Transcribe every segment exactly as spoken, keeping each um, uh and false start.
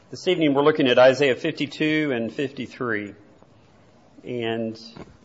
This evening we're looking at Isaiah fifty-two and fifty-three. And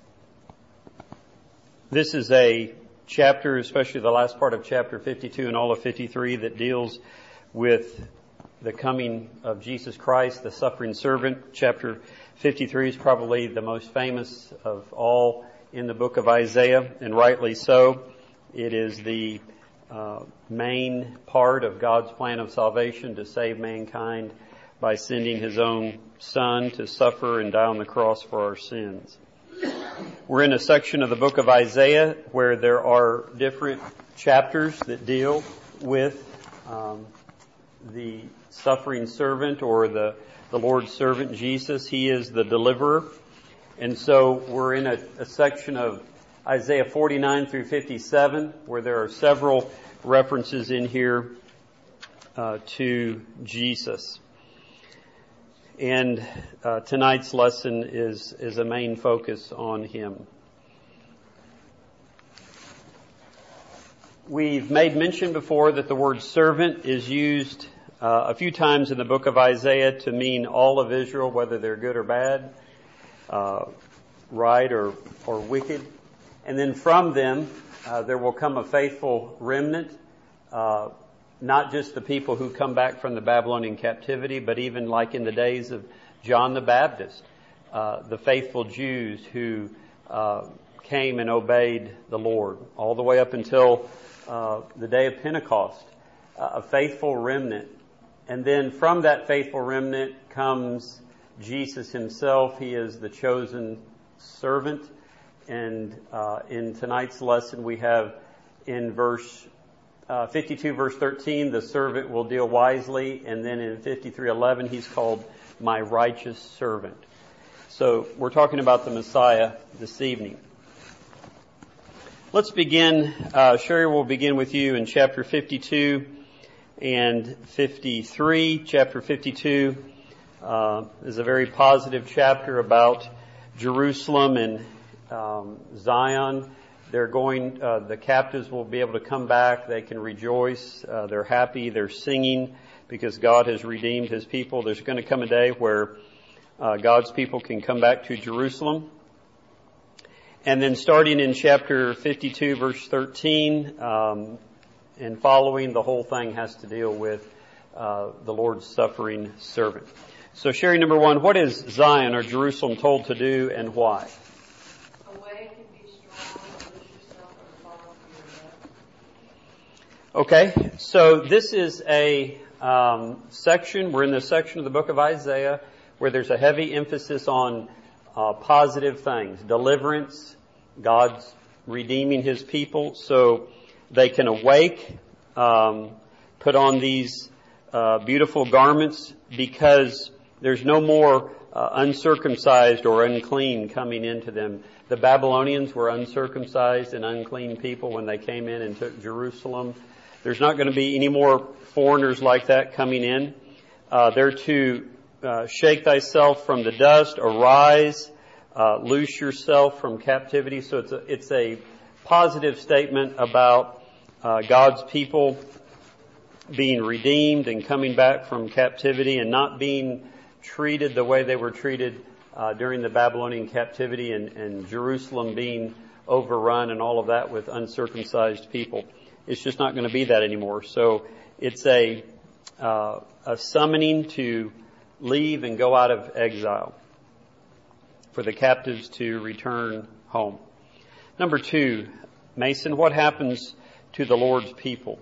this is a chapter, especially the last part of chapter fifty-two and all of fifty-three, that deals with the coming of Jesus Christ, the suffering servant. Chapter fifty-three is probably the most famous of all in the book of Isaiah, and rightly so. It is the uh, main part of God's plan of salvation to save mankind by sending His own Son to suffer and die on the cross for our sins. We're in a section of the book of Isaiah where there are different chapters that deal with um, the suffering servant or the, the Lord's servant, Jesus. He is the deliverer. And so we're in a, a section of Isaiah forty-nine through fifty-seven where there are several references in here uh, to Jesus. And uh, tonight's lesson is, is a main focus on Him. We've made mention before that the word servant is used uh, a few times in the book of Isaiah to mean all of Israel, whether they're good or bad, uh, right or, or wicked. And then from them, uh, there will come a faithful remnant, uh, not just the people who come back from the Babylonian captivity, but even like in the days of John the Baptist, uh, the faithful Jews who uh, came and obeyed the Lord all the way up until uh, the day of Pentecost, uh, a faithful remnant. And then from that faithful remnant comes Jesus Himself. He is the chosen servant. And uh, in tonight's lesson we have in verse Uh, fifty-two verse thirteen, the servant will deal wisely, and then in fifty-three eleven, he's called my righteous servant. So we're talking about the Messiah this evening. Let's begin. Uh, Sherry will begin with you in chapter fifty-two and fifty-three. Chapter fifty-two uh, is a very positive chapter about Jerusalem and um, Zion. They're going, uh, the captives will be able to come back. They can rejoice. Uh, they're happy. They're singing because God has redeemed His people. There's going to come a day where uh, God's people can come back to Jerusalem. And then starting in chapter fifty-two, verse thirteen, um, and following, the whole thing has to deal with uh, the Lord's suffering servant. So, Sherry, number one, what is Zion or Jerusalem told to do and why? Okay, so this is a um, section, we're in the section of the book of Isaiah where there's a heavy emphasis on uh, positive things, deliverance, God's redeeming His people so they can awake, um, put on these uh, beautiful garments because there's no more uh, uncircumcised or unclean coming into them. The Babylonians were uncircumcised and unclean people when they came in and took Jerusalem. There's not going to be any more foreigners like that coming in. Uh, they're to uh, shake thyself from the dust, arise, uh, loose yourself from captivity. So it's a, it's a positive statement about uh, God's people being redeemed and coming back from captivity and not being treated the way they were treated uh, during the Babylonian captivity and, and Jerusalem being overrun and all of that with uncircumcised people. It's just not going to be that anymore. So it's a uh, a summoning to leave and go out of exile for the captives to return home. Number two, Mason, what happens to the Lord's people?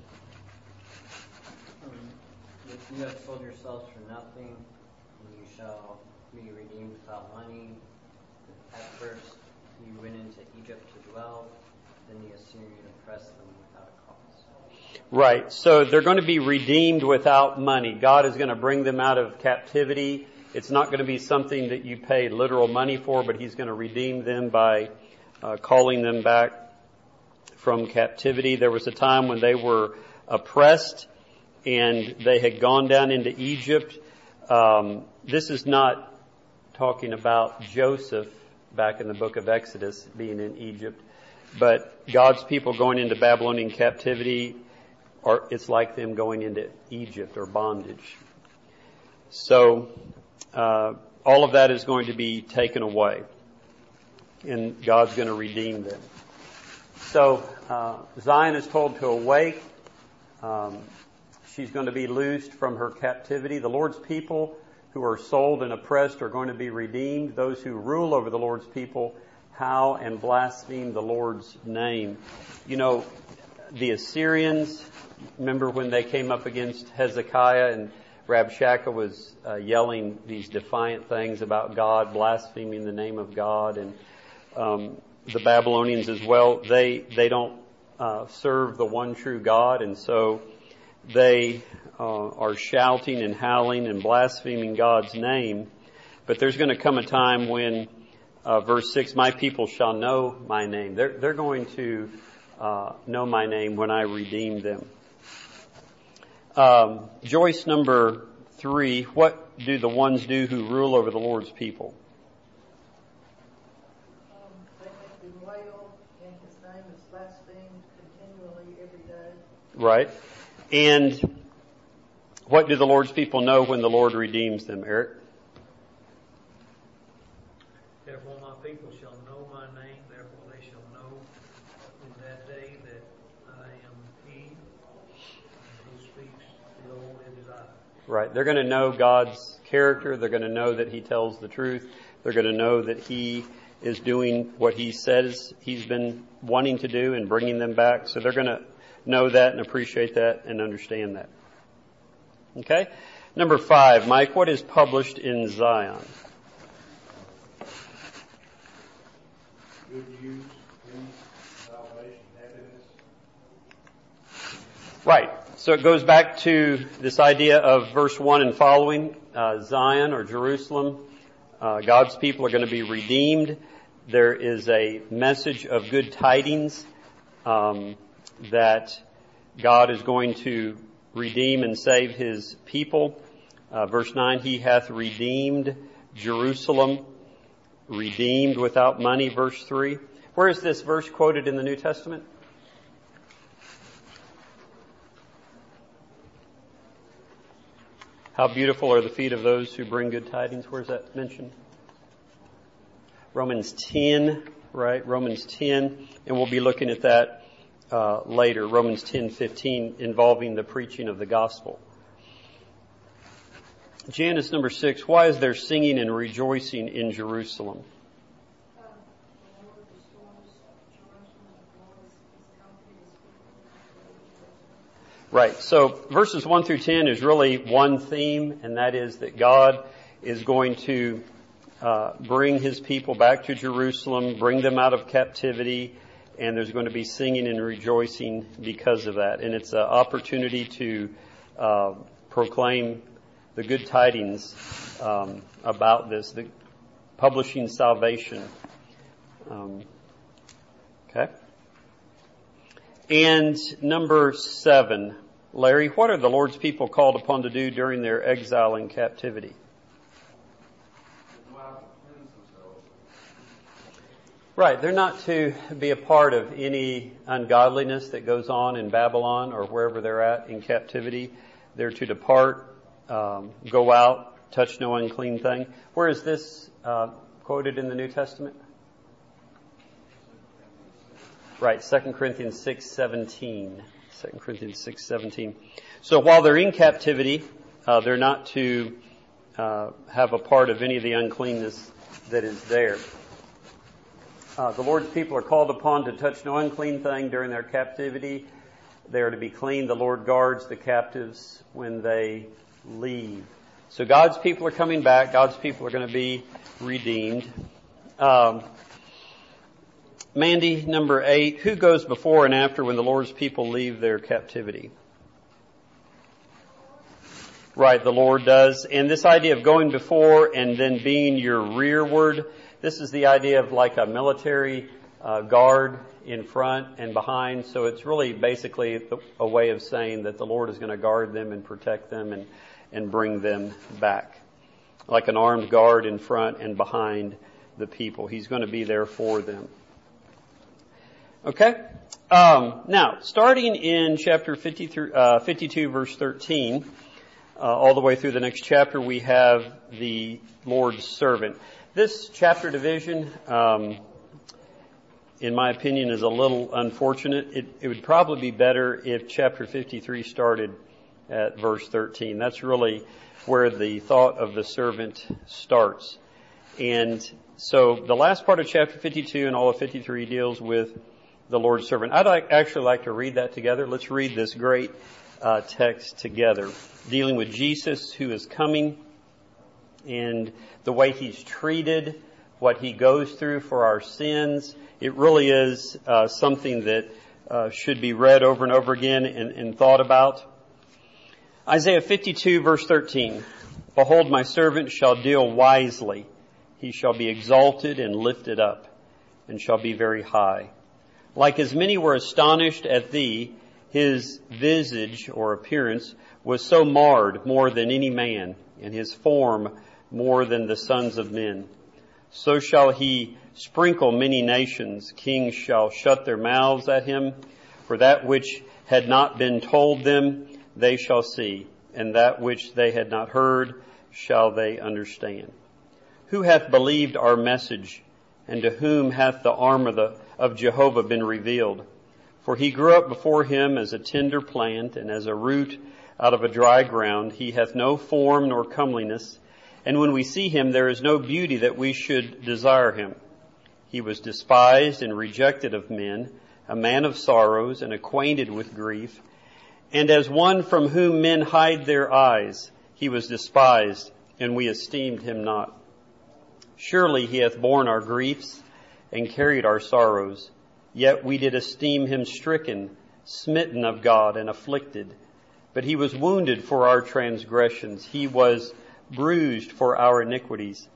If you have sold yourselves for nothing, you shall be redeemed without money. At first you went into Egypt to dwell, then the Assyrian oppressed them. Right. So they're going to be redeemed without money. God is going to bring them out of captivity. It's not going to be something that you pay literal money for, but He's going to redeem them by uh, calling them back from captivity. There was a time when they were oppressed and they had gone down into Egypt. Um, this is not talking about Joseph back in the book of Exodus being in Egypt, but God's people going into Babylonian captivity, or it's like them going into Egypt or bondage. So uh, all of that is going to be taken away, and God's going to redeem them. So uh, Zion is told to awake. Um, she's going to be loosed from her captivity. The Lord's people who are sold and oppressed are going to be redeemed. Those who rule over the Lord's people howl and blaspheme the Lord's name. You know, the Assyrians, remember when they came up against Hezekiah and Rabshakeh was uh, yelling these defiant things about God, blaspheming the name of God, and um, the Babylonians as well. They they don't uh, serve the one true God, and so they uh, are shouting and howling and blaspheming God's name. But there's going to come a time when, uh, verse six, my people shall know my name. They're they're going to uh, know my name when I redeem them. Um, Joyce number three, what do the ones do who rule over the Lord's people? Um, they make them wail, and his name is blasphemed continually every day. Right. And what do the Lord's people know when the Lord redeems them, Eric? Therefore my people shall know my name, therefore they shall know in that day that I am he who speaks the Lord in his eyes. Right. They're going to know God's character. They're going to know that he tells the truth. They're going to know that he is doing what he says he's been wanting to do and bringing them back. So they're going to know that and appreciate that and understand that. Okay? Number five, Mike, what is published in Zion? Good news, peace, salvation, happiness. Right. So it goes back to this idea of verse one and following, uh, Zion or Jerusalem. Uh, God's people are going to be redeemed. There is a message of good tidings um, that God is going to redeem and save his people. Uh, verse nine, he hath redeemed Jerusalem, redeemed without money, verse three. Where is this verse quoted in the New Testament? How beautiful are the feet of those who bring good tidings. Where's that mentioned? Romans ten, right? Romans ten. And we'll be looking at that uh, later. Romans ten fifteen, involving the preaching of the gospel. Janice, number six. Why is there singing and rejoicing in Jerusalem? Right. So verses one through ten is really one theme, and that is that God is going to uh, bring his people back to Jerusalem, bring them out of captivity, and there's going to be singing and rejoicing because of that. And it's an opportunity to uh, proclaim the good tidings um, about this, the publishing salvation. Um, okay. And number seven, Larry, what are the Lord's people called upon to do during their exile and captivity? Right, they're not to be a part of any ungodliness that goes on in Babylon or wherever they're at in captivity. They're to depart, um, go out, touch no unclean thing. Where is this uh, quoted in the New Testament? Right, Second Corinthians six seventeen. Second Corinthians six seventeen. So while they're in captivity, uh, they're not to uh, have a part of any of the uncleanness that is there. Uh, the Lord's people are called upon to touch no unclean thing during their captivity. They are to be clean. The Lord guards the captives when they leave. So God's people are coming back. God's people are going to be redeemed. Um, Mandy, number eight, who goes before and after when the Lord's people leave their captivity? Right, the Lord does. And this idea of going before and then being your rearward, this is the idea of like a military uh, guard in front and behind. So it's really basically a way of saying that the Lord is going to guard them and protect them and, and bring them back. Like an armed guard in front and behind the people. He's going to be there for them. Okay. Um, now, starting in chapter fifty through, uh, fifty-two, verse thirteen, uh, all the way through the next chapter, we have the Lord's servant. This chapter division, um, in my opinion, is a little unfortunate. It, it would probably be better if chapter fifty-three started at verse thirteen. That's really where the thought of the servant starts. And so the last part of chapter fifty-two and all of fifty-three deals with the Lord's servant. I'd like, actually like to read that together. Let's read this great uh, text together, dealing with Jesus who is coming and the way he's treated, what he goes through for our sins. It really is uh, something that uh, should be read over and over again and, and thought about. Isaiah fifty-two, verse thirteen. Behold, my servant shall deal wisely. He shall be exalted and lifted up, and shall be very high. Like as many were astonished at thee, his visage or appearance was so marred more than any man, and his form more than the sons of men. So shall he sprinkle many nations. Kings shall shut their mouths at him. For that which had not been told them, they shall see, and that which they had not heard shall they understand. Who hath believed our message, and to whom hath the arm of, the, of Jehovah been revealed? For he grew up before him as a tender plant, and as a root out of a dry ground. He hath no form nor comeliness, and when we see him, there is no beauty that we should desire him. He was despised and rejected of men, a man of sorrows and acquainted with grief. And as one from whom men hide their eyes, he was despised, and we esteemed him not. Surely he hath borne our griefs and carried our sorrows. Yet we did esteem him stricken, smitten of God, and afflicted. But he was wounded for our transgressions. He was bruised for our iniquities.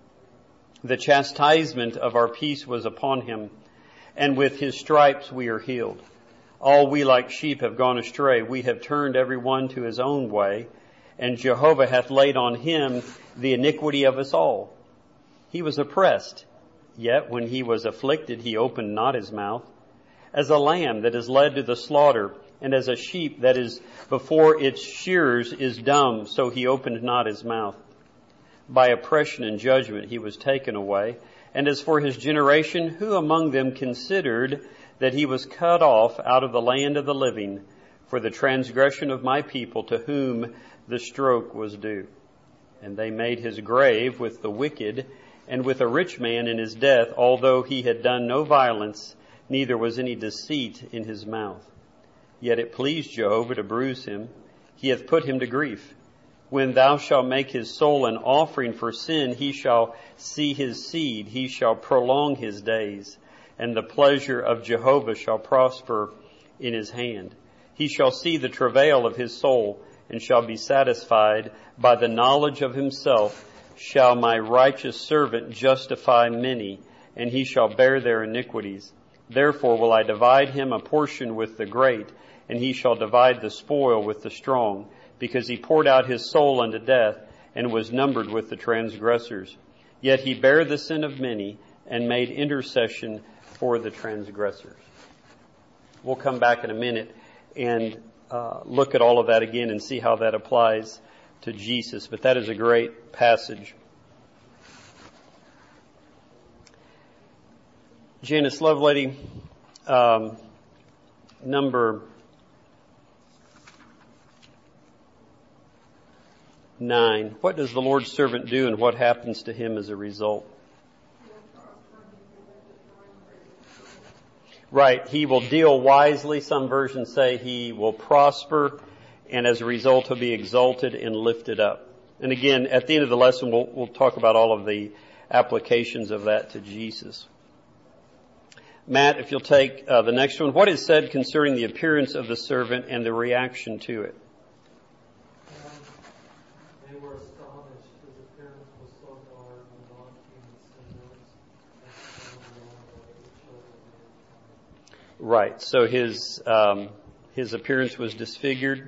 The chastisement of our peace was upon him, and with his stripes we are healed. All we like sheep have gone astray. We have turned every one to his own way, and Jehovah hath laid on him the iniquity of us all. He was oppressed, yet when he was afflicted, he opened not his mouth. As a lamb that is led to the slaughter, and as a sheep that is before its shearers is dumb, so he opened not his mouth. By oppression and judgment he was taken away. And as for his generation, who among them considered that he was cut off out of the land of the living for the transgression of my people, to whom the stroke was due? And they made his grave with the wicked and with a rich man in his death, although he had done no violence, neither was any deceit in his mouth. Yet it pleased Jehovah to bruise him. He hath put him to grief. When thou shalt make his soul an offering for sin, he shall see his seed. He shall prolong his days, and the pleasure of Jehovah shall prosper in his hand. He shall see the travail of his soul, and shall be satisfied. By the knowledge of himself shall my righteous servant justify many, and he shall bear their iniquities. Therefore will I divide him a portion with the great, and he shall divide the spoil with the strong, because he poured out his soul unto death, and was numbered with the transgressors. Yet he bare the sin of many, and made intercession for the transgressors. We'll come back in a minute and uh, look at all of that again and see how that applies to Jesus. But that is a great passage. Janice Lovelady, um, number nine. What does the Lord's servant do, and what happens to him as a result? Right. He will deal wisely. Some versions say he will prosper, and as a result he'll be exalted and lifted up. And again, at the end of the lesson, we'll, we'll talk about all of the applications of that to Jesus. Matt, if you'll take uh, the next one. What is said concerning the appearance of the servant and the reaction to it? Um, they were astonished. His appearance was so dark and daunting and sinners. Right. So his um, his appearance was disfigured.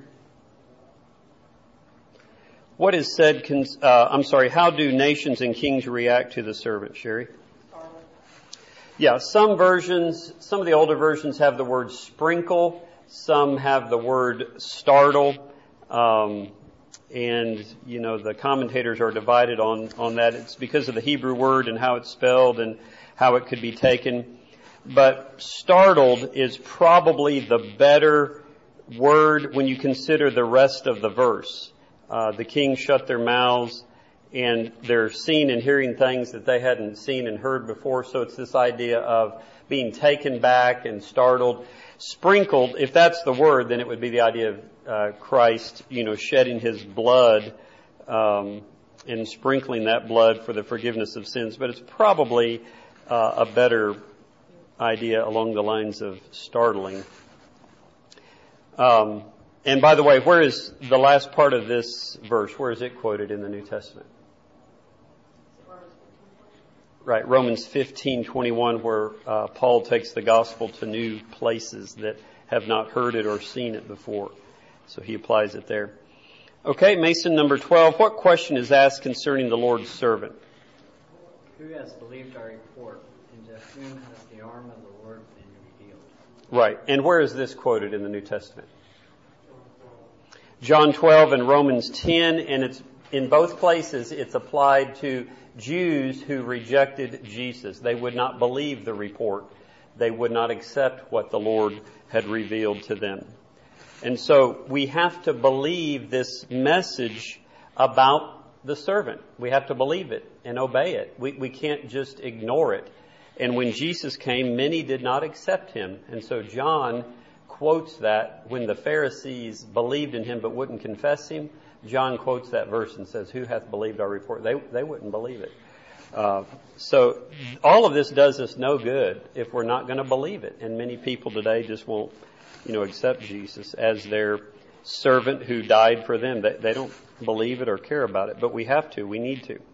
What is said? Cons- uh, I'm sorry. How do nations and kings react to the servant, Sherry? Yeah, some versions, some of the older versions have the word sprinkle. Some have the word startle. Um, and, you know, the commentators are divided on, on that. It's because of the Hebrew word and how it's spelled and how it could be taken. But startled is probably the better word when you consider the rest of the verse. Uh, the kings shut their mouths, and they're seeing and hearing things that they hadn't seen and heard before. So it's this idea of being taken back and startled. Sprinkled, if that's the word, then it would be the idea of uh, Christ, you know, shedding his blood um, and sprinkling that blood for the forgiveness of sins. But it's probably uh, a better idea along the lines of startling. Um, and by the way, where is the last part of this verse? Where is it quoted in the New Testament? Right, Romans fifteen twenty-one, where uh, Paul takes the gospel to new places that have not heard it or seen it before. So he applies it there. Okay, Mason number twelve. What question is asked concerning the Lord's servant? Who has believed our report, and to whom has the arm of the Lord been revealed? Right, and where is this quoted in the New Testament? John twelve and Romans ten, and it's in both places it's applied to Jews who rejected Jesus. They would not believe the report. They would not accept what the Lord had revealed to them. And so we have to believe this message about the servant. We have to believe it and obey it. We, we can't just ignore it. And when Jesus came, many did not accept him. And so John quotes that when the Pharisees believed in him but wouldn't confess him. John quotes that verse and says, who hath believed our report? They they wouldn't believe it. Uh, so all of this does us no good if we're not going to believe it. And many people today just won't, you know, accept Jesus as their servant who died for them. They, they don't believe it or care about it, but we have to. We need to.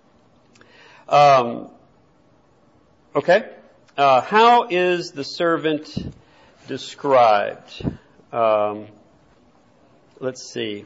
Um, okay. Uh, how is the servant described? Um, let's see.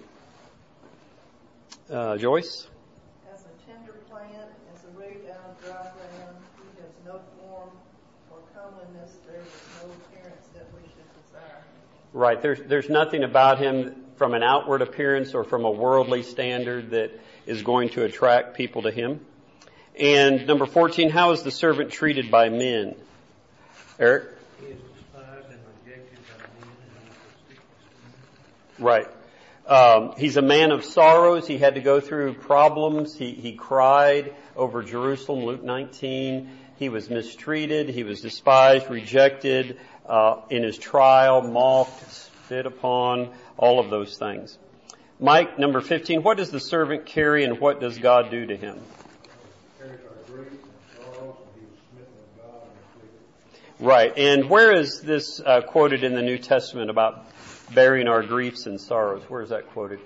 Uh, Joyce? As a tender plant, as a root out of dry ground, he has no form or comeliness, there is no appearance that we should desire. Right. There's there's nothing about him from an outward appearance or from a worldly standard that is going to attract people to him. And number fourteen, how is the servant treated by men? Eric? He is despised and rejected by men, and he is esteemed. Right. Um, he's a man of sorrows. He had to go through problems. He, he cried over Jerusalem, Luke nineteen. He was mistreated. He was despised, rejected uh, in his trial, mocked, spit upon, all of those things. Mike, number fifteen, what does the servant carry and what does God do to him? Carries our grief and sorrows, and he was smitten of God and afflicted. Right. And where is this uh, quoted in the New Testament about bearing our griefs and sorrows? Where is that quoted?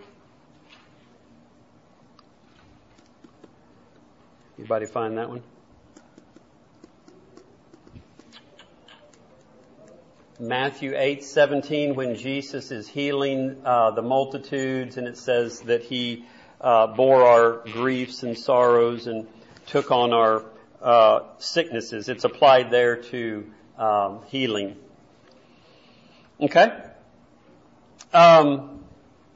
Anybody find that one? Matthew eight seventeen, when Jesus is healing uh, the multitudes, and it says that he uh, bore our griefs and sorrows and took on our uh, sicknesses. It's applied there to um, healing. Okay? Um,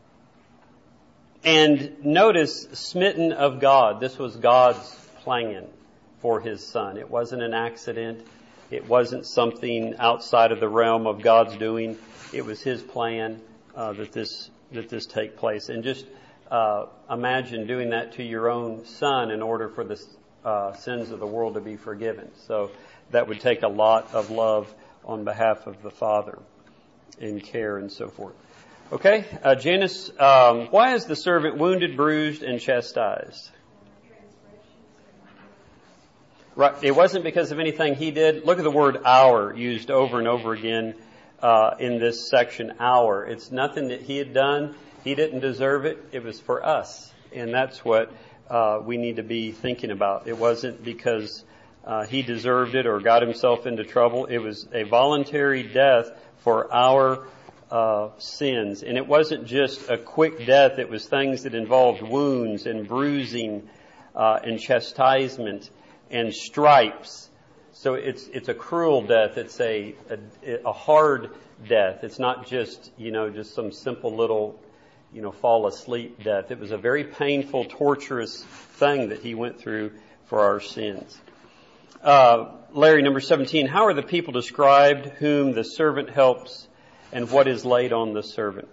and notice, smitten of God. This was God's plan for his son. It wasn't an accident. It wasn't something outside of the realm of God's doing. It was his plan uh, that this that this take place. And just uh, imagine doing that to your own son in order for the uh, sins of the world to be forgiven. So that would take a lot of love on behalf of the Father and care and so forth. Okay, uh, Janice, um, why is the servant wounded, bruised, and chastised? Right, it wasn't because of anything he did. Look at the word "our" used over and over again uh, in this section. Our. It's nothing that he had done. He didn't deserve it. It was for us, and that's what uh, we need to be thinking about. It wasn't because uh, he deserved it or got himself into trouble. It was a voluntary death for our uh, sins, and it wasn't just a quick death. It was things that involved wounds and bruising uh, and chastisement and stripes. So it's it's a cruel death. It's a, a a hard death. It's not just, you know, just some simple little, you know, fall asleep death. It was a very painful, torturous thing that he went through for our sins. Uh, Larry, number seventeen, how are the people described whom the servant helps, and what is laid on the servant?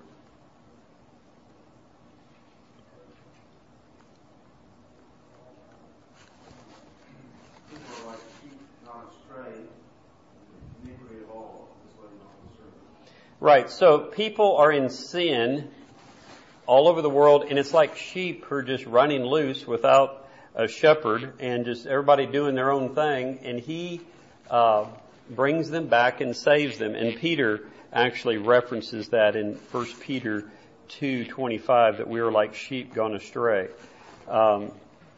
People are like sheep not astray, the iniquity of all is laid on the servant. Right, so people are in sin all over the world, and it's like sheep who are just running loose without a shepherd, and just everybody doing their own thing, and he uh, brings them back and saves them. And Peter actually references that in First Peter two twenty-five, that we are like sheep gone astray. Um,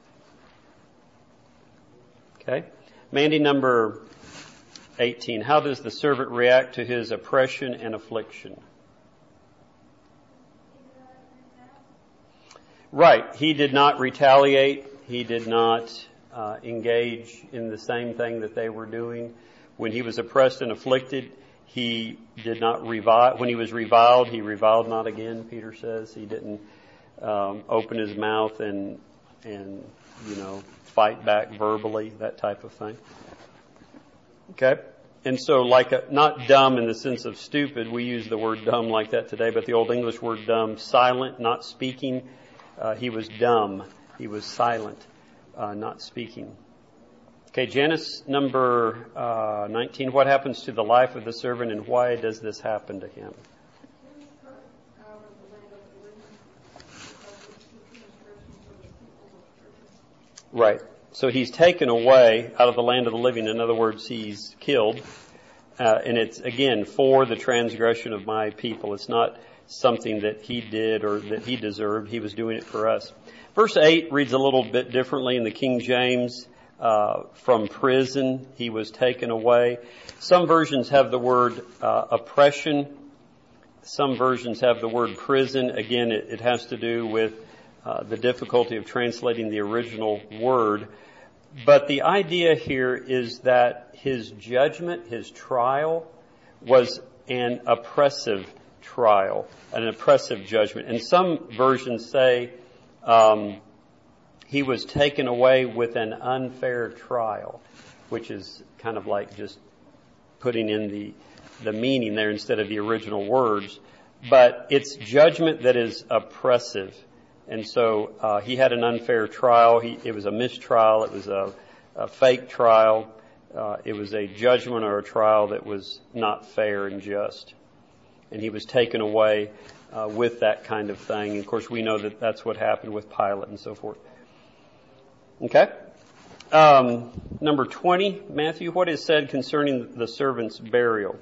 okay, Mandy, number eighteen. How does the servant react to his oppression and affliction? Right, he did not retaliate. He did not uh, engage in the same thing that they were doing. When he was oppressed and afflicted, he did not revile. When he was reviled, he reviled not again, Peter says. He didn't um, open his mouth and, and, you know, fight back verbally, that type of thing. Okay? And so, like, a, not dumb in the sense of stupid, we use the word dumb like that today, but the Old English word dumb, silent, not speaking. Uh, he was dumb. He was silent, uh, not speaking. Okay, Janice, number uh, nineteen. What happens to the life of the servant, and why does this happen to him? Right. So he's taken away out of the land of the living. In other words, he's killed. Uh, and it's, again, for the transgression of my people. It's not something that he did or that he deserved. He was doing it for us. Verse eight reads a little bit differently in the King James. Uh, from prison, he was taken away. Some versions have the word uh, oppression. Some versions have the word prison. Again, it, it has to do with uh, the difficulty of translating the original word. But the idea here is that his judgment, his trial, was an oppressive trial, an oppressive judgment. And some versions say um, he was taken away with an unfair trial, which is kind of like just putting in the the meaning there instead of the original words. But it's judgment that is oppressive. And so uh, he had an unfair trial. He, it was a mistrial. It was a, a fake trial. Uh, it was a judgment or a trial that was not fair and just. And he was taken away uh, with that kind of thing. And of course, we know that that's what happened with Pilate and so forth. Okay? Um, number twenty, Matthew, what is said concerning the servant's burial?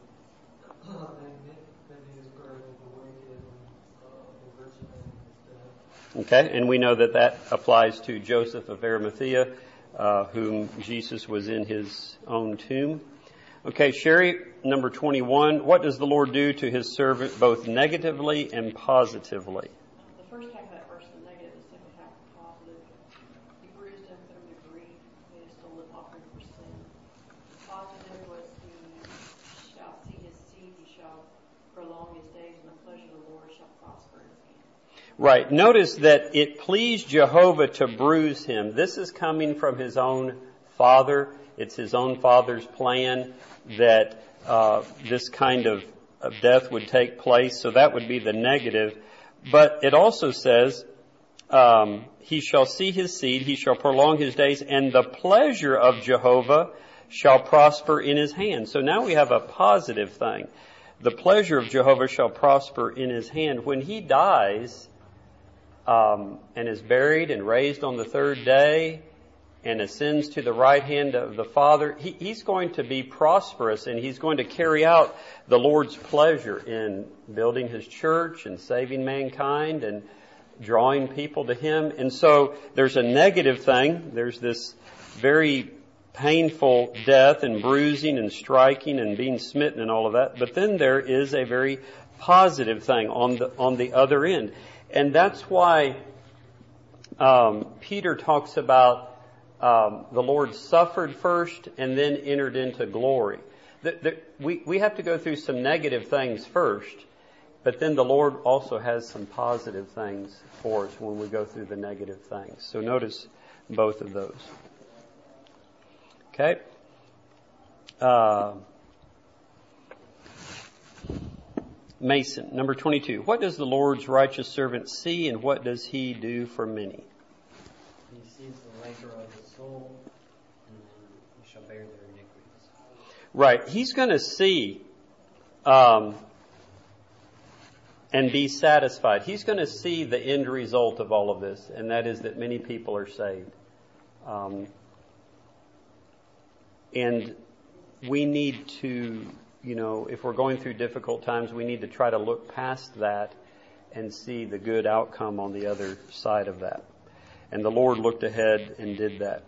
Okay, and we know that that applies to Joseph of Arimathea, uh, whom Jesus was in his own tomb. Okay, Sherry, number twenty-one, what does the Lord do to his servant both negatively and positively? The first half of that verse, the negative, the second half, the positive. He bruised him, put him to grief, made a stolen offering for sin. The positive was he shall see his seed, he shall prolong his days, and the pleasure of the Lord shall prosper in his hand. Right. Notice that it pleased Jehovah to bruise him. This is coming from his own father. It's his own father's plan that uh, this kind of, of death would take place. So that would be the negative. But it also says, um, he shall see his seed, he shall prolong his days, and the pleasure of Jehovah shall prosper in his hand. So now we have a positive thing. The pleasure of Jehovah shall prosper in his hand. When he dies um, and is buried and raised on the third day, and ascends to the right hand of the Father, he, he's going to be prosperous, and he's going to carry out the Lord's pleasure in building his church and saving mankind and drawing people to him. And so there's a negative thing. There's this very painful death and bruising and striking and being smitten and all of that. But then there is a very positive thing on the on the other end. And that's why um, Peter talks about Um, the Lord suffered first and then entered into glory. The, the, we, we have to go through some negative things first, But then the Lord also has some positive things for us when we go through the negative things. So notice both of those. Okay. Uh, Mason, number twenty-two. What does the Lord's righteous servant see, and what does he do for many? He sees the labor of the soul, and then he shall bear their iniquities. Right. He's going to see um, and be satisfied. He's going to see the end result of all of this, and that is that many people are saved. Um, and we need to, you know, if we're going through difficult times, we need to try to look past that and see the good outcome on the other side of that. And the Lord looked ahead and did that.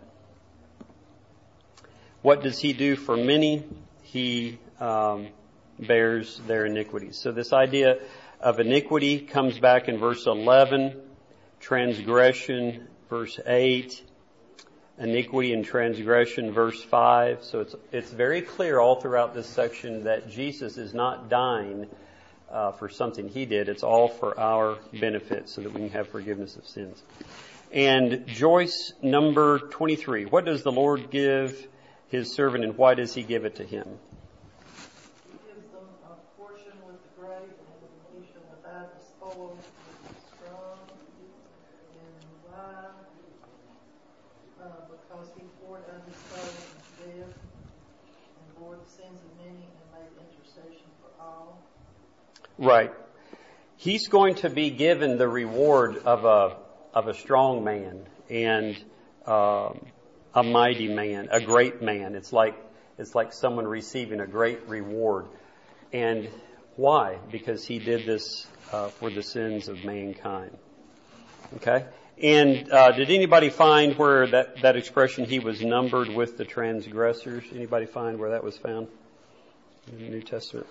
What does he do for many? He um, bears their iniquities. So this idea of iniquity comes back in verse eleven, transgression, verse eight, iniquity and transgression, verse five. So it's it's very clear all throughout this section that Jesus is not dying uh, for something he did. It's all for our benefit so that we can have forgiveness of sins. And Joyce, number twenty-three. What does the Lord give his servant, and why does he give it to him? He gives them a portion with the great, and he shall divide the spoil with the strong and wide, uh, because he poured out his soul into death, and bore the sins of many, and made intercession for all. Right. He's going to be given the reward of a of a strong man and um, a mighty man, a great man. It's like it's like someone receiving a great reward. And why? Because he did this uh, for the sins of mankind. Okay. And uh, did anybody find where that that expression, he was numbered with the transgressors? Anybody find where that was found in the New Testament?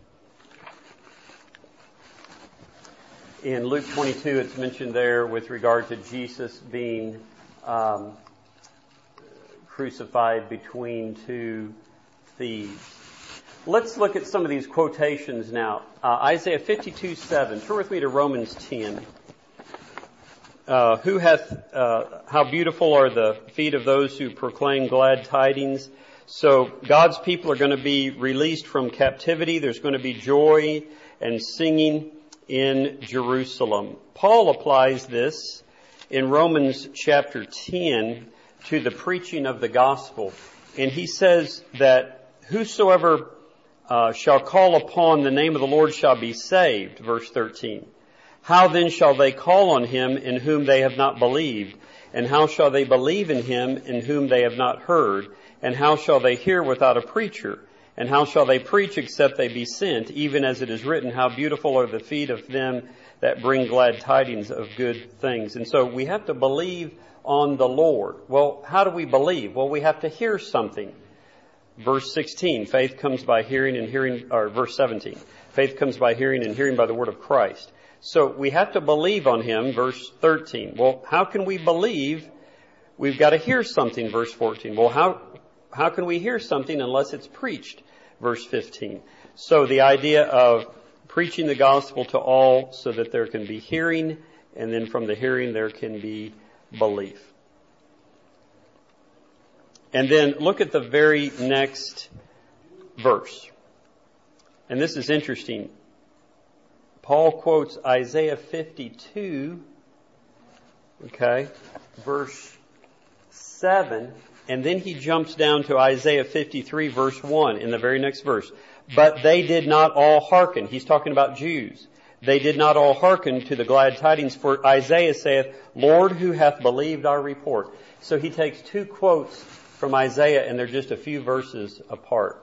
In Luke twenty-two, it's mentioned there with regard to Jesus being um, crucified between two thieves. Let's look at some of these quotations now. Uh, Isaiah fifty-two seven. Turn with me to Romans ten. Uh, who hath, uh, how beautiful are the feet of those who proclaim glad tidings. So God's people are going to be released from captivity. There's going to be joy and singing in Jerusalem. Paul applies this in Romans chapter ten to the preaching of the gospel. And he says that whosoever uh, shall call upon the name of the Lord shall be saved, verse thirteen. How then shall they call on him in whom they have not believed? And how shall they believe in him in whom they have not heard? And how shall they hear without a preacher? And how shall they preach except they be sent? Even as it is written, how beautiful are the feet of them that bring glad tidings of good things. And so we have to believe on the Lord. Well, how do we believe? Well, we have to hear something. Verse sixteen, faith comes by hearing and hearing, or verse seventeen, faith comes by hearing and hearing by the word of Christ. So we have to believe on him, verse thirteen. Well, how can we believe? We've got to hear something, verse fourteen. Well, how how can we hear something unless it's preached? Verse fifteen. So the idea of preaching the gospel to all so that there can be hearing, and then from the hearing there can be belief. And then look at the very next verse. And this is interesting. Paul quotes Isaiah fifty-two, okay, verse seven, and then he jumps down to Isaiah fifty-three, verse one, in the very next verse. But they did not all hearken. He's talking about Jews. They did not all hearken to the glad tidings, for Isaiah saith, Lord, who hath believed our report? So he takes two quotes from Isaiah, and they're just a few verses apart.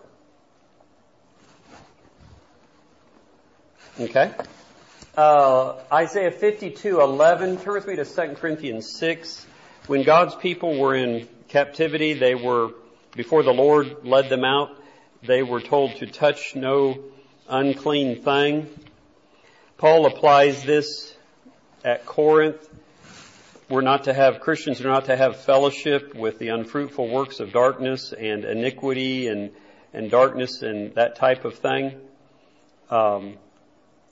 Okay. Uh, Isaiah fifty-two eleven. Turn with me to Second Corinthians six. When God's people were in captivity, they were, before the Lord led them out, they were told to touch no unclean thing. Paul applies this at Corinth. We're not to have, Christians are not to have fellowship with the unfruitful works of darkness and iniquity and, and darkness and that type of thing. Um,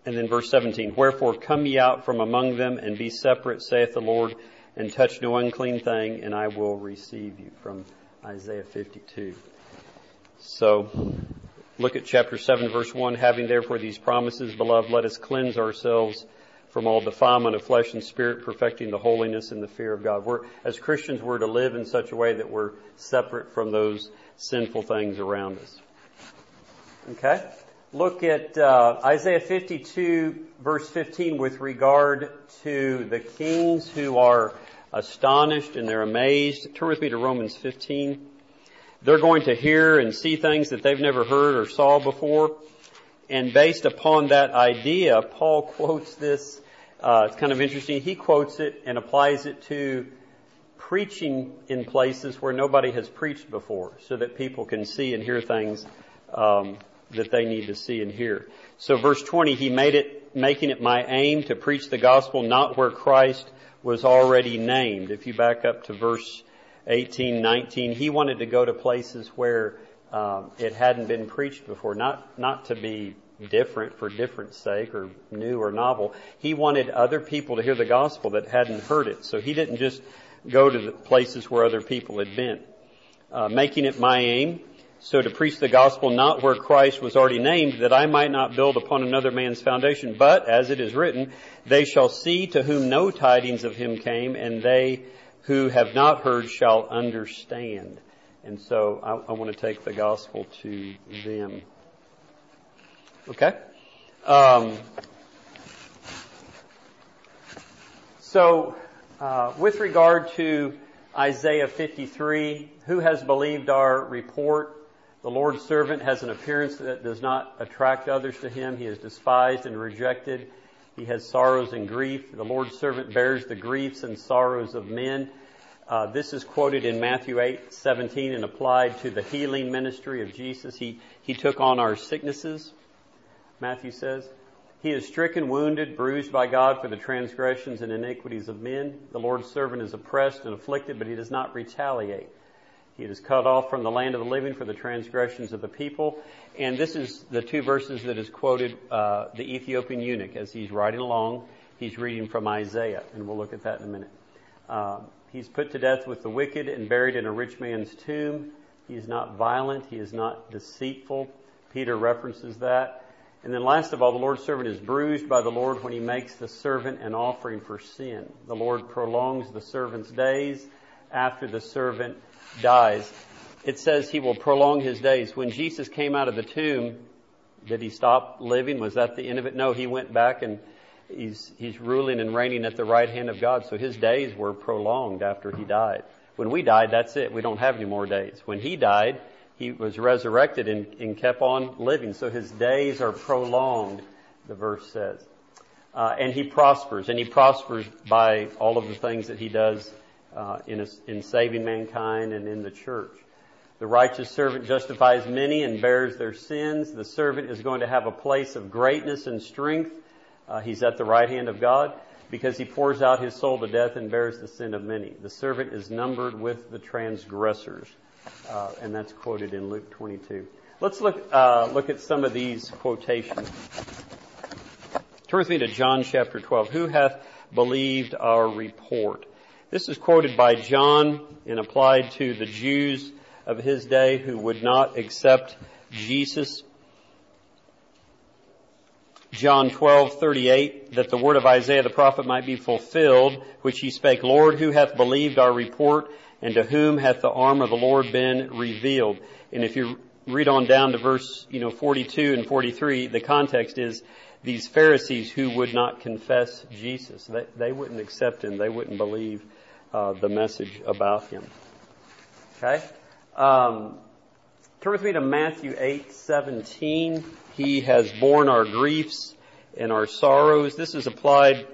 and then verse seventeen, wherefore come ye out from among them and be separate, saith the Lord, and touch no unclean thing, and I will receive you, from Isaiah fifty-two. So, look at chapter seven, verse one, having therefore these promises, beloved, let us cleanse ourselves from all defilement of flesh and spirit, perfecting the holiness and the fear of God. We're, as Christians, we're to live in such a way that we're separate from those sinful things around us. Okay? Look at uh, Isaiah fifty-two, verse fifteen, with regard to the kings who are astonished and they're amazed. Turn with me to Romans fifteen. They're going to hear and see things that they've never heard or saw before. And based upon that idea, Paul quotes this. Uh, it's kind of interesting. He quotes it and applies it to preaching in places where nobody has preached before, so that people can see and hear things um, that they need to see and hear. So verse twenty, he made it, making it my aim to preach the gospel not where Christ was already named. If you back up to verse eighteen, nineteen, he wanted to go to places where um, it hadn't been preached before, not not to be different for different sake or new or novel. He wanted other people to hear the gospel that hadn't heard it. So he didn't just go to the places where other people had been. Uh, making it my aim, so to preach the gospel not where Christ was already named, that I might not build upon another man's foundation. But, as it is written, they shall see to whom no tidings of him came, and they who have not heard shall understand. And so I, I want to take the gospel to them. Okay? Um, so, uh, with regard to Isaiah fifty-three, who has believed our report? The Lord's servant has an appearance that does not attract others to him. He is despised and rejected. He has sorrows and grief. The Lord's servant bears the griefs and sorrows of men. Uh, this is quoted in Matthew eight seventeen and applied to the healing ministry of Jesus. He, he took on our sicknesses, Matthew says. He is stricken, wounded, bruised by God for the transgressions and iniquities of men. The Lord's servant is oppressed and afflicted, but he does not retaliate. He is cut off from the land of the living for the transgressions of the people. And this is the two verses that is quoted, uh, the Ethiopian eunuch, as he's riding along. He's reading from Isaiah, and we'll look at that in a minute. Uh, he's put to death with the wicked and buried in a rich man's tomb. He is not violent. He is not deceitful. Peter references that. And then last of all, the Lord's servant is bruised by the Lord when he makes the servant an offering for sin. The Lord prolongs the servant's days after the servant dies. It says he will prolong his days. When Jesus came out of the tomb, did he stop living? Was that the end of it? No, he went back and he's he's ruling and reigning at the right hand of God. So his days were prolonged after he died. When we died, that's it. We don't have any more days. When he died, he was resurrected and, and kept on living. So his days are prolonged, the verse says. Uh, and he prospers. And he prospers by all of the things that he does uh, in, a, in saving mankind and in the church. The righteous servant justifies many and bears their sins. The servant is going to have a place of greatness and strength. Uh, he's at the right hand of God because he pours out his soul to death and bears the sin of many. The servant is numbered with the transgressors. Uh, and that's quoted in Luke twenty-two. Let's look uh, look at some of these quotations. Turn with me to John chapter twelve. Who hath believed our report? This is quoted by John and applied to the Jews of his day who would not accept Jesus. John twelve thirty-eight, that the word of Isaiah the prophet might be fulfilled, which he spake, Lord, who hath believed our report? And to whom hath the arm of the Lord been revealed? And if you read on down to verse, you know, forty-two and forty-three, the context is these Pharisees who would not confess Jesus. They, they wouldn't accept him. They wouldn't believe uh, the message about him. Okay? Um, turn with me to Matthew eight seventeen. He has borne our griefs and our sorrows. This is applied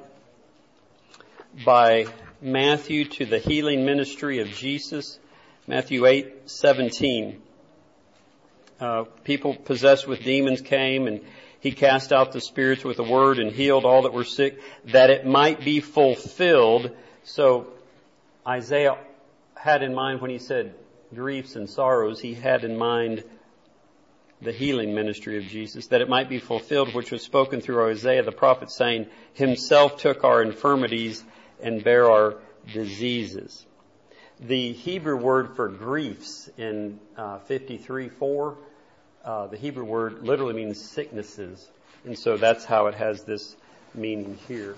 by Matthew to the healing ministry of Jesus. Matthew eight seventeen. Uh, people possessed with demons came and he cast out the spirits with a word and healed all that were sick, that it might be fulfilled. So Isaiah had in mind when he said griefs and sorrows, he had in mind the healing ministry of Jesus, that it might be fulfilled which was spoken through Isaiah the prophet, saying, Himself took our infirmities and bare our diseases. The Hebrew word for griefs in uh, fifty-three four, uh, the Hebrew word literally means sicknesses. And so that's how it has this meaning here.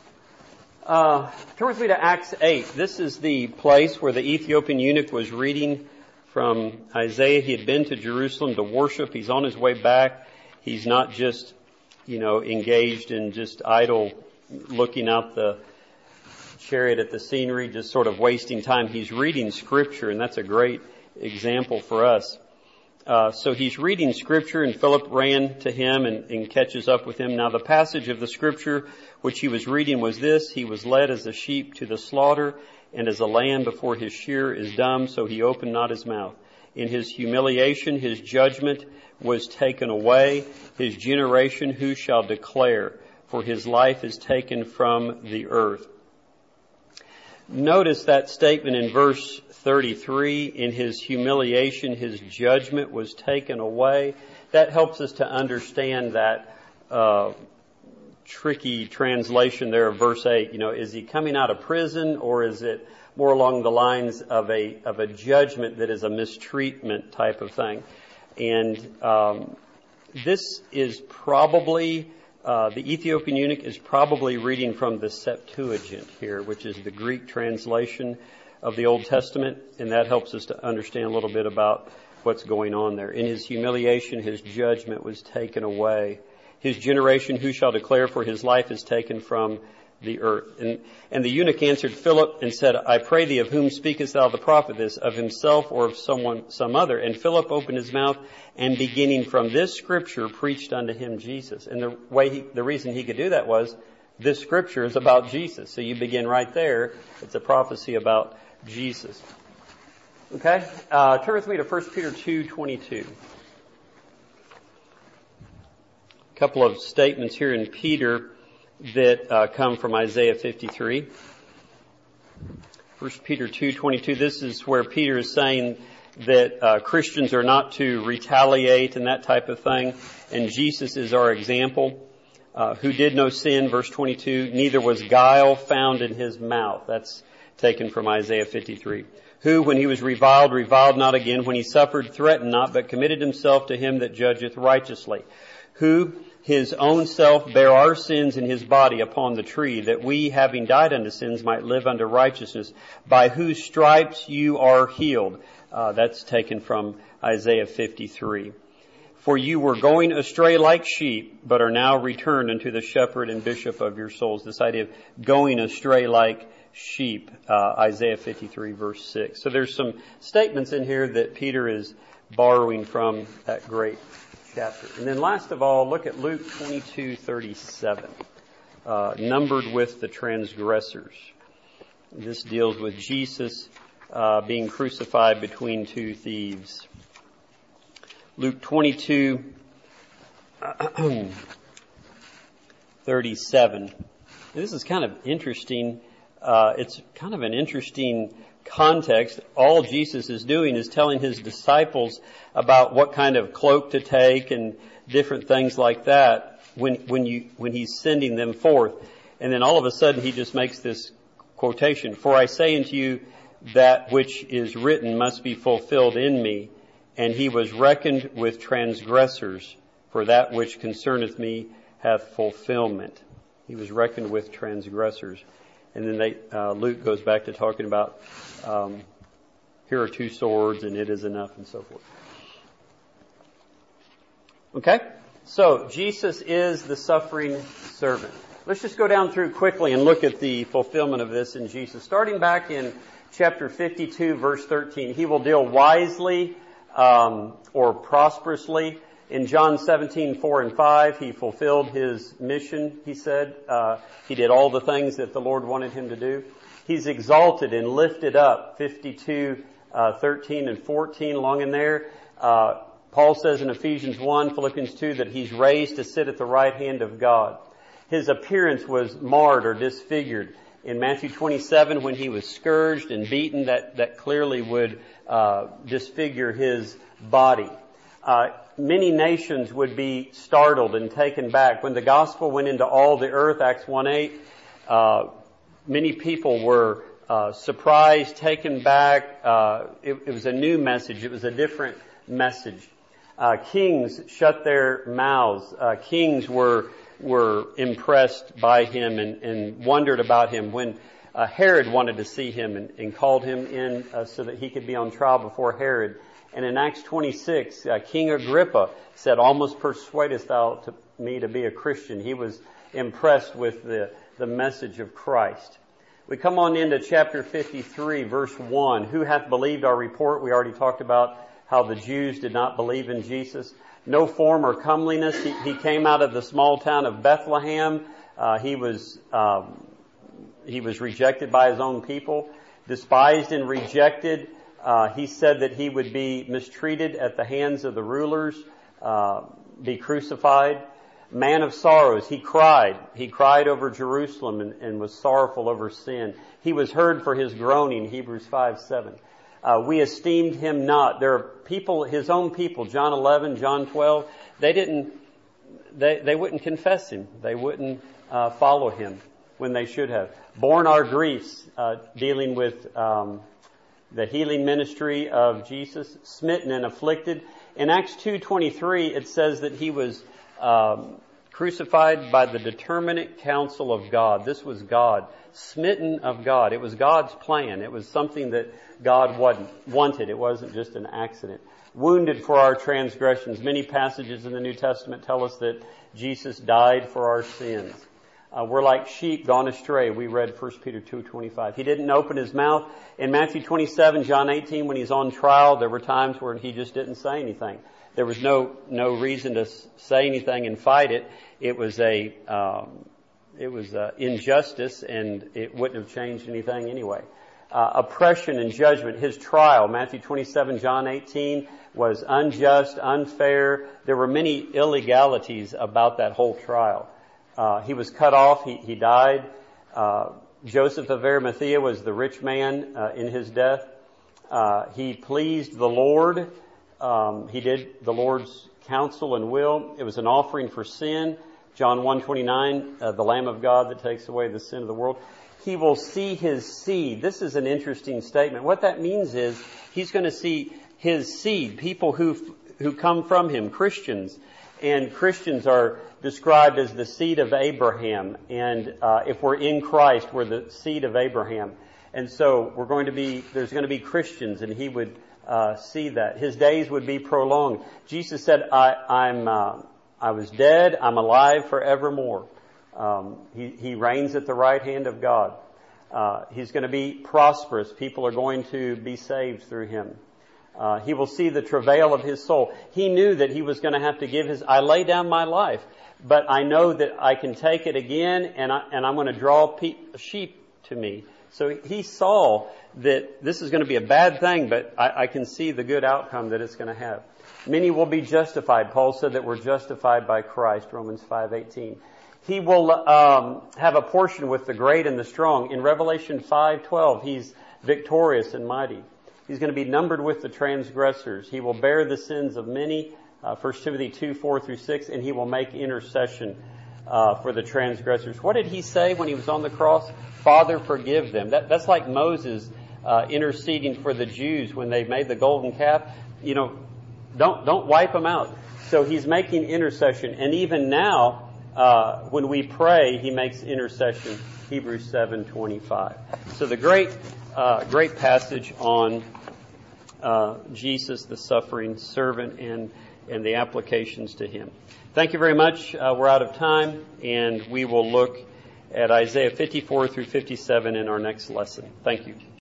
Uh, turn with me to Acts eight. This is the place where the Ethiopian eunuch was reading from Isaiah. He had been to Jerusalem to worship. He's on his way back. He's not just, you know, engaged in just idle looking out the chariot at the scenery, just sort of wasting time. He's reading Scripture, and that's a great example for us. Uh, so he's reading Scripture, and Philip ran to him and, and catches up with him. Now the passage of the Scripture which he was reading was this: He was led as a sheep to the slaughter, and as a lamb before his shearer is dumb, so he opened not his mouth. In his humiliation, his judgment was taken away. His generation who shall declare? For his life is taken from the earth. Notice that statement in verse thirty-three, in his humiliation, his judgment was taken away. That helps us to understand that uh, tricky translation there of verse eight. You know, is he coming out of prison, or is it more along the lines of a of a judgment that is a mistreatment type of thing? And um, this is probably Uh, the Ethiopian eunuch is probably reading from the Septuagint here, which is the Greek translation of the Old Testament, and that helps us to understand a little bit about what's going on there. In his humiliation, his judgment was taken away. His generation, who shall declare? For his life is taken from the earth. And, and the eunuch answered Philip and said, I pray thee, of whom speakest thou the prophet this, of himself or of someone, some other? And Philip opened his mouth, and beginning from this scripture, preached unto him Jesus. And the way he, the reason he could do that was, this scripture is about Jesus. So you begin right there. It's a prophecy about Jesus. Okay? Uh, turn with me to First Peter two twenty-two. A couple of statements here in Peter that uh, come from Isaiah fifty-three. First Peter two twenty-two. This is where Peter is saying that uh, Christians are not to retaliate and that type of thing. And Jesus is our example, uh, who did no sin, verse twenty-two, neither was guile found in his mouth. That's taken from Isaiah fifty-three. Who, when he was reviled, reviled not again. When he suffered, threatened not, but committed himself to him that judgeth righteously. Who his own self bare our sins in his body upon the tree, that we, having died unto sins, might live unto righteousness, by whose stripes you are healed. Uh, that's taken from Isaiah fifty-three. For you were going astray like sheep, but are now returned unto the shepherd and bishop of your souls. This idea of going astray like sheep, uh, Isaiah fifty-three verse six. So there's some statements in here that Peter is borrowing from that great chapter. And then last of all, look at Luke twenty-two thirty-seven, uh, numbered with the transgressors. This deals with Jesus uh, being crucified between two thieves. Luke twenty-two thirty-seven. This is kind of interesting. Uh, it's kind of an interesting context. All Jesus is doing is telling his disciples about what kind of cloak to take and different things like that when when you when he's sending them forth. And then all of a sudden he just makes this quotation, for I say unto you, that which is written must be fulfilled in me. And he was reckoned with transgressors, for that which concerneth me hath fulfillment. He was reckoned with transgressors. And then they, uh, Luke goes back to talking about, um, here are two swords and it is enough and so forth. Okay? So, Jesus is the suffering servant. Let's just go down through quickly and look at the fulfillment of this in Jesus. Starting back in chapter fifty-two, verse thirteen, he will deal wisely um, or prosperously. In John seventeen, four and five, he fulfilled his mission, he said. Uh, he did all the things that the Lord wanted him to do. He's exalted and lifted up, fifty-two, uh, thirteen and fourteen, along in there. Uh, Paul says in Ephesians one, Philippians two, that he's raised to sit at the right hand of God. His appearance was marred or disfigured. In Matthew twenty-seven, when he was scourged and beaten, that, that clearly would uh, disfigure his body. Uh, many nations would be startled and taken back. When the gospel went into all the earth, Acts one eight, uh, many people were uh, surprised, taken back. Uh, it, it was a new message. It was a different message. Uh, kings shut their mouths. Uh, kings were were impressed by him and, and wondered about him. When uh, Herod wanted to see him and, and called him in uh, so that he could be on trial before Herod. And in Acts twenty-six, uh, King Agrippa said, "Almost persuadest thou to me to be a Christian." He was impressed with the, the message of Christ. We come on into chapter fifty-three, verse one. Who hath believed our report? We already talked about how the Jews did not believe in Jesus. No form or comeliness. He, he came out of the small town of Bethlehem. Uh, he was um, he was rejected by his own people, despised and rejected. Uh, he said that he would be mistreated at the hands of the rulers, uh, be crucified. Man of sorrows, he cried. He cried over Jerusalem and, and was sorrowful over sin. He was heard for his groaning, Hebrews five seven. Uh, we esteemed him not. There are people, his own people, John eleven, John twelve, they didn't, they, they wouldn't confess him. They wouldn't uh, follow him when they should have. Borne our griefs, uh, dealing with um, the healing ministry of Jesus, smitten and afflicted. In Acts two twenty-three, it says that he was um, crucified by the determinate counsel of God. This was God, smitten of God. It was God's plan. It was something that God wanted. It wasn't just an accident. Wounded for our transgressions. Many passages in the New Testament tell us that Jesus died for our sins. Uh, we're like sheep gone astray. We read First Peter two twenty-five. He didn't open his mouth. In Matthew twenty-seven, John eighteen, when he's on trial, there were times where he just didn't say anything. There was no no reason to say anything and fight it. It was a um, it was a injustice, and it wouldn't have changed anything anyway. Uh, oppression and judgment. His trial, Matthew twenty-seven, John eighteen, was unjust, unfair. There were many illegalities about that whole trial. Uh, he was cut off. He, he died. Uh, Joseph of Arimathea was the rich man uh, in his death. Uh, he pleased the Lord. Um, he did the Lord's counsel and will. It was an offering for sin. John one twenty-nine, uh, the Lamb of God that takes away the sin of the world. He will see his seed. This is an interesting statement. What that means is he's going to see his seed, people who who come from him, Christians. And Christians are described as the seed of Abraham. And uh, if we're in Christ, we're the seed of Abraham. And so we're going to be, there's going to be Christians, and he would uh, see that. His days would be prolonged. Jesus said, I, I'm, uh, I was dead, I'm alive forevermore. Um, he, he reigns at the right hand of God. Uh, he's going to be prosperous. People are going to be saved through him. Uh, he will see the travail of his soul. He knew that he was going to have to give his, I lay down my life, but I know that I can take it again, and, I, and I'm going to draw pe- sheep to me. So he saw that this is going to be a bad thing, but I, I can see the good outcome that it's going to have. Many will be justified. Paul said that we're justified by Christ, Romans five eighteen. He will um, have a portion with the great and the strong. In Revelation five twelve, he's victorious and mighty. He's going to be numbered with the transgressors. He will bear the sins of many, uh, First Timothy two four through six, and he will make intercession uh, for the transgressors. What did he say when he was on the cross? Father, forgive them. That, that's like Moses uh, interceding for the Jews when they made the golden calf. You know, don't don't wipe them out. So he's making intercession, and even now, uh, when we pray, he makes intercession. Hebrews seven twenty-five. So the great, uh, great passage on uh, Jesus, the suffering servant, and and the applications to him. Thank you very much. Uh, we're out of time, and we will look at Isaiah fifty-four through fifty-seven in our next lesson. Thank you.